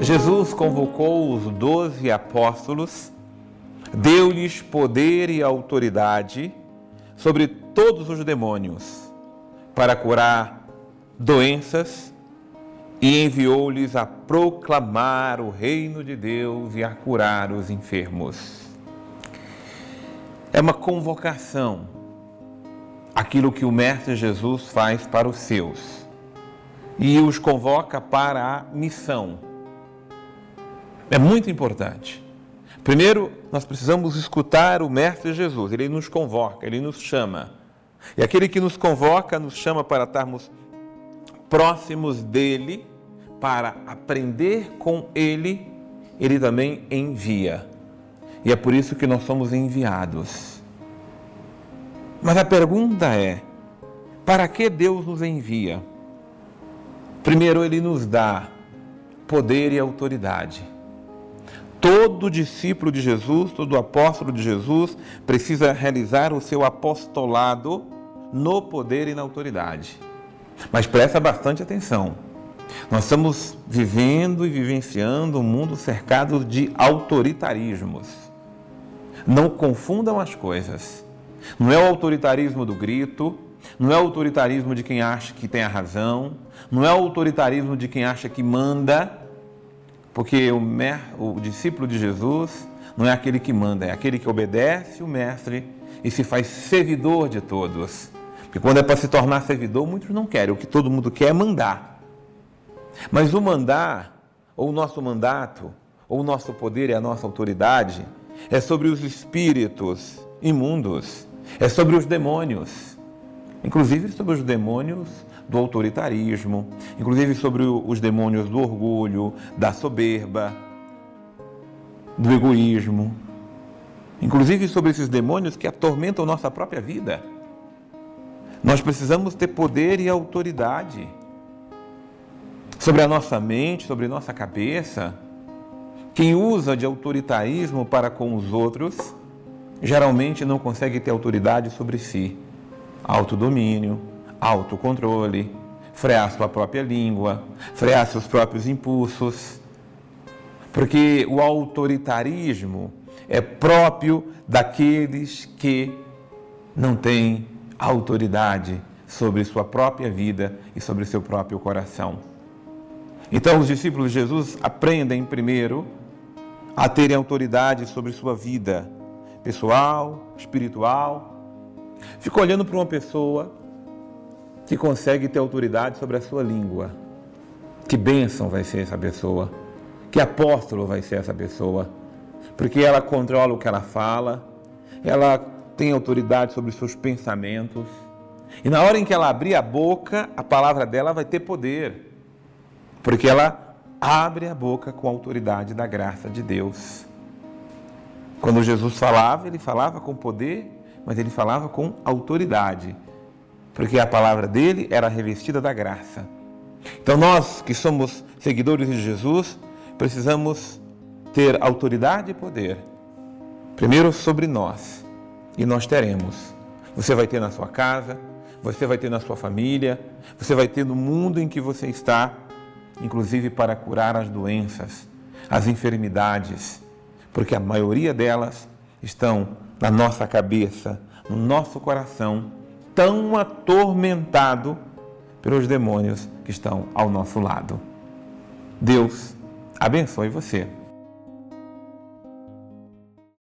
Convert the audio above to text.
Jesus convocou os 12 apóstolos, deu-lhes poder e autoridade sobre todos os demônios para curar doenças e enviou-lhes a proclamar o reino de Deus e a curar os enfermos. É uma convocação, aquilo que o Mestre Jesus faz para os seus e os convoca para a missão. É muito importante. Primeiro, nós precisamos escutar o Mestre Jesus. Ele nos convoca, ele nos chama. E aquele que nos convoca, nos chama para estarmos próximos dele, para aprender com ele, ele também envia. E é por isso que nós somos enviados. Mas a pergunta é, para que Deus nos envia? Primeiro, ele nos dá poder e autoridade. Todo discípulo de Jesus, todo apóstolo de Jesus precisa realizar o seu apostolado no poder e na autoridade. Mas presta bastante atenção. Nós estamos vivendo e vivenciando um mundo cercado de autoritarismos. Não confundam as coisas. Não é o autoritarismo do grito, não é o autoritarismo de quem acha que tem a razão, não é o autoritarismo de quem acha que manda, porque o discípulo de Jesus não é aquele que manda, é aquele que obedece o mestre e se faz servidor de todos. Porque quando é para se tornar servidor, muitos não querem, o que todo mundo quer é mandar. Mas o mandar, ou o nosso mandato, ou o nosso poder e a nossa autoridade, é sobre os espíritos imundos, é sobre os demônios, inclusive sobre os demônios do autoritarismo, inclusive sobre os demônios do orgulho, da soberba, do egoísmo, inclusive sobre esses demônios que atormentam nossa própria vida. Nós precisamos ter poder e autoridade sobre a nossa mente, sobre nossa cabeça. Quem usa de autoritarismo para com os outros, geralmente não consegue ter autoridade sobre si. Autodomínio, autocontrole, frear sua própria língua, frear seus próprios impulsos. Porque o autoritarismo é próprio daqueles que não têm autoridade sobre sua própria vida e sobre seu próprio coração. Então, os discípulos de Jesus aprendem primeiro a terem autoridade sobre sua vida pessoal, espiritual. Fica olhando para uma pessoa que consegue ter autoridade sobre a sua língua. Que bênção vai ser essa pessoa? Que apóstolo vai ser essa pessoa? Porque ela controla o que ela fala, ela tem autoridade sobre os seus pensamentos. E na hora em que ela abrir a boca, a palavra dela vai ter poder. Porque ela abre a boca com a autoridade da graça de Deus. Quando Jesus falava, ele falava com poder, mas ele falava com autoridade. Porque a palavra dele era revestida da graça. Então nós que somos seguidores de Jesus, precisamos ter autoridade e poder. Primeiro sobre nós. E nós teremos. Você vai ter na sua casa, você vai ter na sua família, você vai ter no mundo em que você está, inclusive para curar as doenças, as enfermidades, porque a maioria delas estão na nossa cabeça, no nosso coração, tão atormentado pelos demônios que estão ao nosso lado. Deus abençoe você.